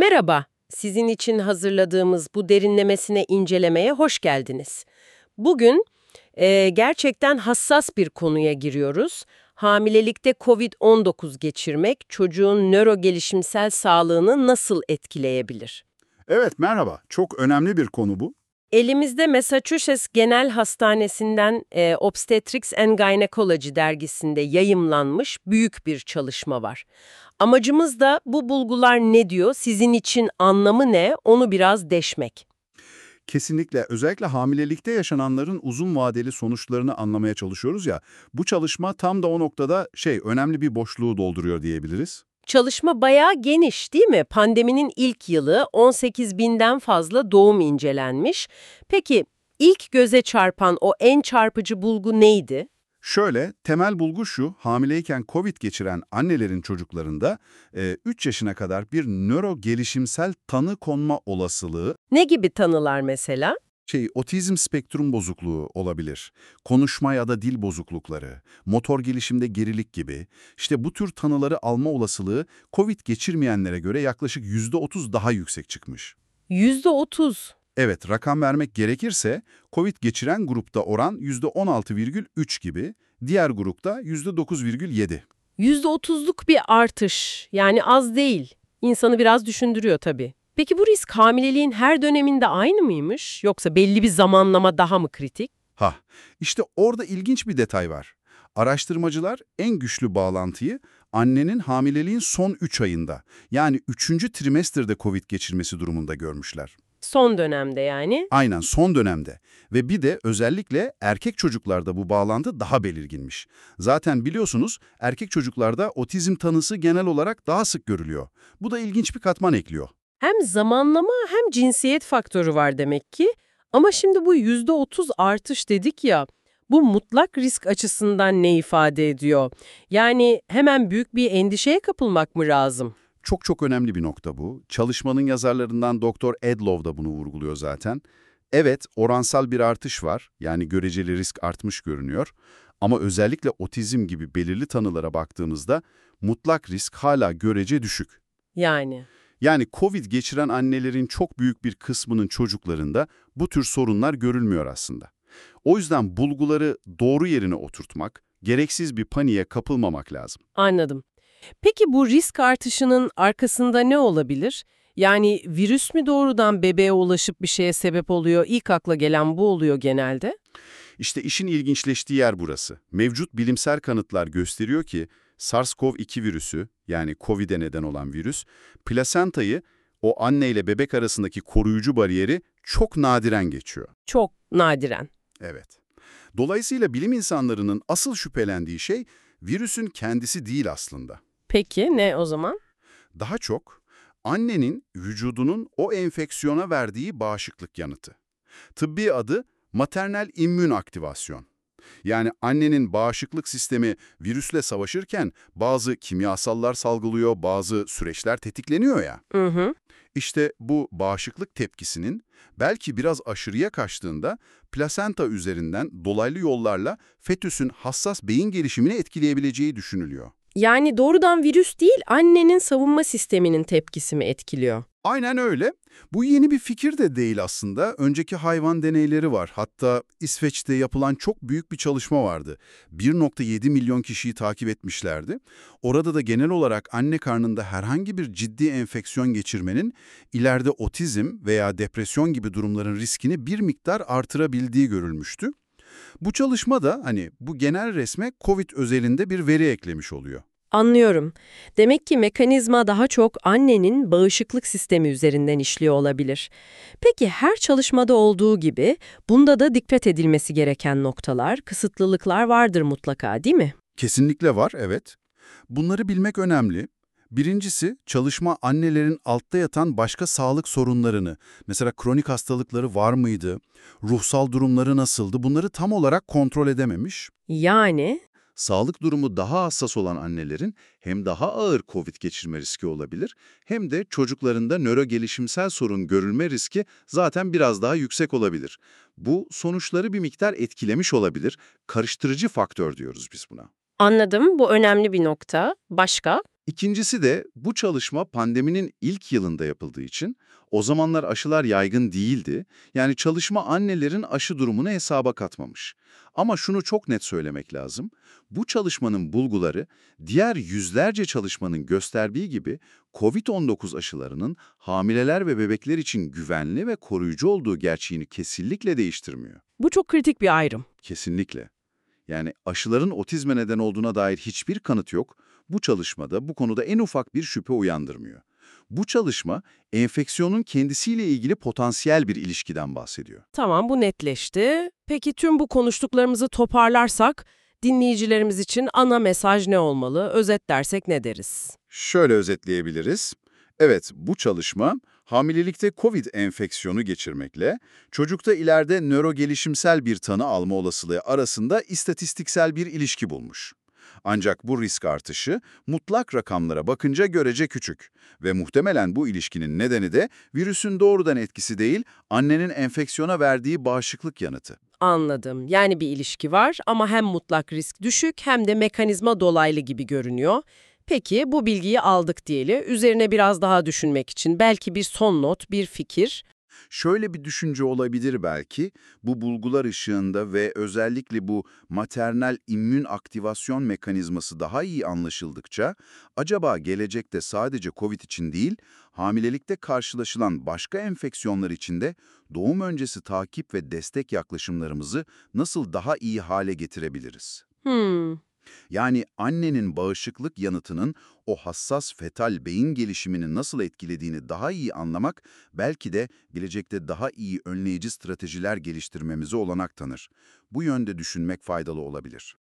Merhaba, sizin için hazırladığımız bu derinlemesine incelemeye hoş geldiniz. Bugün gerçekten hassas bir konuya giriyoruz. Hamilelikte COVID-19 geçirmek çocuğun nörogelişimsel sağlığını nasıl etkileyebilir? Evet, merhaba. Çok önemli bir konu bu. Elimizde Massachusetts Genel Hastanesi'nden Obstetrics and Gynecology dergisinde yayımlanmış büyük bir çalışma var. Amacımız da bu bulgular ne diyor, sizin için anlamı ne, onu biraz deşmek. Kesinlikle özellikle hamilelikte yaşananların uzun vadeli sonuçlarını anlamaya çalışıyoruz ya. Bu çalışma tam da o noktada önemli bir boşluğu dolduruyor diyebiliriz. Çalışma bayağı geniş değil mi? Pandeminin ilk yılı 18 binden fazla doğum incelenmiş. Peki ilk göze çarpan o en çarpıcı bulgu neydi? Şöyle, temel bulgu şu, hamileyken COVID geçiren annelerin çocuklarında 3 yaşına kadar bir nöro gelişimsel tanı konma olasılığı, Ne gibi tanılar mesela? otizm spektrum bozukluğu olabilir, konuşma ya da dil bozuklukları, motor gelişimde gerilik gibi, işte bu tür tanıları alma olasılığı COVID geçirmeyenlere göre yaklaşık %30 daha yüksek çıkmış. %30. Evet, rakam vermek gerekirse, COVID geçiren grupta oran %16,3 gibi, diğer grupta %9,7. %30'luk bir artış. Yani az değil. İnsanı biraz düşündürüyor tabii. Peki bu risk hamileliğin her döneminde aynı mıymış? Yoksa belli bir zamanlama daha mı kritik? Ha, işte orada ilginç bir detay var. Araştırmacılar en güçlü bağlantıyı annenin hamileliğin son 3 ayında, yani 3. trimesterde COVID geçirmesi durumunda görmüşler. Son dönemde yani. Aynen son dönemde. Ve bir de özellikle erkek çocuklarda bu bağlantı daha belirginmiş. Zaten biliyorsunuz erkek çocuklarda otizm tanısı genel olarak daha sık görülüyor. Bu da ilginç bir katman ekliyor. Hem zamanlama hem cinsiyet faktörü var demek ki. Ama şimdi bu %30 artış dedik ya, bu mutlak risk açısından ne ifade ediyor? Yani hemen büyük bir endişeye kapılmak mı lazım? Çok çok önemli bir nokta bu. Çalışmanın yazarlarından Doktor Edlow da bunu vurguluyor zaten. Evet, oransal bir artış var. Yani göreceli risk artmış görünüyor. Ama özellikle otizm gibi belirli tanılara baktığımızda mutlak risk hala görece düşük. Yani. Yani COVID geçiren annelerin çok büyük bir kısmının çocuklarında bu tür sorunlar görülmüyor aslında. O yüzden bulguları doğru yerine oturtmak, gereksiz bir paniğe kapılmamak lazım. Anladım. Peki bu risk artışının arkasında ne olabilir? Yani virüs mü doğrudan bebeğe ulaşıp bir şeye sebep oluyor? İlk akla gelen bu oluyor genelde. İşte işin ilginçleştiği yer burası. Mevcut bilimsel kanıtlar gösteriyor ki SARS-CoV-2 virüsü, yani COVID'e neden olan virüs, plasentayı, o anne ile bebek arasındaki koruyucu bariyeri çok nadiren geçiyor. Çok nadiren. Evet. Dolayısıyla bilim insanlarının asıl şüphelendiği şey virüsün kendisi değil aslında. Peki ne o zaman? Daha çok annenin vücudunun o enfeksiyona verdiği bağışıklık yanıtı. Tıbbi adı maternal immün aktivasyon. Yani annenin bağışıklık sistemi virüsle savaşırken bazı kimyasallar salgılıyor, bazı süreçler tetikleniyor ya. Hı hı. İşte bu bağışıklık tepkisinin belki biraz aşırıya kaçtığında plasenta üzerinden dolaylı yollarla fetüsün hassas beyin gelişimini etkileyebileceği düşünülüyor. Yani doğrudan virüs değil, annenin savunma sisteminin tepkisi mi etkiliyor? Aynen öyle. Bu yeni bir fikir de değil aslında. Önceki hayvan deneyleri var. Hatta İsveç'te yapılan çok büyük bir çalışma vardı. 1,7 milyon kişiyi takip etmişlerdi. Orada da genel olarak anne karnında herhangi bir ciddi enfeksiyon geçirmenin ileride otizm veya depresyon gibi durumların riskini bir miktar artırabildiği görülmüştü. Bu çalışma da bu genel resme COVID özelinde bir veri eklemiş oluyor. Anlıyorum. Demek ki mekanizma daha çok annenin bağışıklık sistemi üzerinden işliyor olabilir. Peki her çalışmada olduğu gibi bunda da dikkat edilmesi gereken noktalar, kısıtlılıklar vardır mutlaka, değil mi? Kesinlikle var, evet. Bunları bilmek önemli. Birincisi, çalışma annelerin altta yatan başka sağlık sorunlarını, mesela kronik hastalıkları var mıydı, ruhsal durumları nasıldı, bunları tam olarak kontrol edememiş. Yani Sağlık durumu daha hassas olan annelerin hem daha ağır COVID geçirme riski olabilir, hem de çocuklarında nörogelişimsel sorun görülme riski zaten biraz daha yüksek olabilir. Bu sonuçları bir miktar etkilemiş olabilir. Karıştırıcı faktör diyoruz biz buna. anladım, bu önemli bir nokta. Başka? İkincisi de bu çalışma pandeminin ilk yılında yapıldığı için o zamanlar aşılar yaygın değildi. Yani çalışma annelerin aşı durumunu hesaba katmamış. Ama şunu çok net söylemek lazım. Bu çalışmanın bulguları diğer yüzlerce çalışmanın gösterdiği gibi COVID-19 aşılarının hamileler ve bebekler için güvenli ve koruyucu olduğu gerçeğini kesinlikle değiştirmiyor. Bu çok kritik bir ayrım. Kesinlikle. Yani aşıların otizme neden olduğuna dair hiçbir kanıt yok. Bu çalışmada bu konuda en ufak bir şüphe uyandırmıyor. Bu çalışma enfeksiyonun kendisiyle ilgili potansiyel bir ilişkiden bahsediyor. Tamam, bu netleşti. Peki tüm bu konuştuklarımızı toparlarsak dinleyicilerimiz için ana mesaj ne olmalı? Özetlersek ne deriz? Şöyle özetleyebiliriz. Evet, bu çalışma hamilelikte COVID enfeksiyonu geçirmekle çocukta ileride nörogelişimsel bir tanı alma olasılığı arasında istatistiksel bir ilişki bulmuş. Ancak bu risk artışı mutlak rakamlara bakınca görece küçük ve muhtemelen bu ilişkinin nedeni de virüsün doğrudan etkisi değil, annenin enfeksiyona verdiği bağışıklık yanıtı. Anladım. Yani bir ilişki var ama hem mutlak risk düşük hem de mekanizma dolaylı gibi görünüyor. Peki bu bilgiyi aldık diyeli. Üzerine biraz daha düşünmek için belki bir son not, bir fikir. Şöyle bir düşünce olabilir belki, bu bulgular ışığında ve özellikle bu maternal immün aktivasyon mekanizması daha iyi anlaşıldıkça, acaba gelecekte sadece COVID için değil, hamilelikte karşılaşılan başka enfeksiyonlar için de doğum öncesi takip ve destek yaklaşımlarımızı nasıl daha iyi hale getirebiliriz? Hmm. Yani annenin bağışıklık yanıtının o hassas fetal beyin gelişimini nasıl etkilediğini daha iyi anlamak belki de gelecekte daha iyi önleyici stratejiler geliştirmemize olanak tanır. Bu yönde düşünmek faydalı olabilir.